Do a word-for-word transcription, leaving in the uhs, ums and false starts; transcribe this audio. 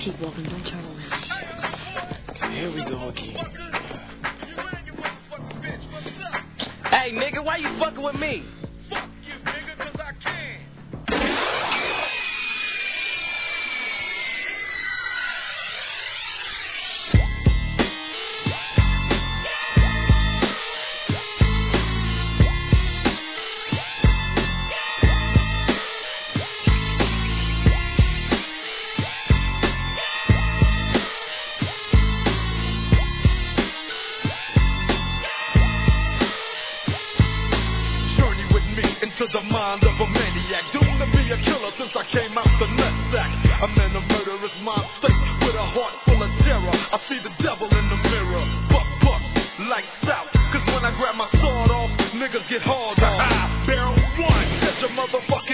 Keep walking, don't turn around. Here we go again. Hey, nigga, why you fucking with me? Fuck you, nigga, cause I can. To the mind of a maniac, doomed to be a killer since I came out the nutsack. I'm in a murderous mind state with a heart full of terror. I see the devil in the mirror. Buck, buck, lights out. Cause when I grab my sword off, niggas get hard on. Barrel one, set your motherfucking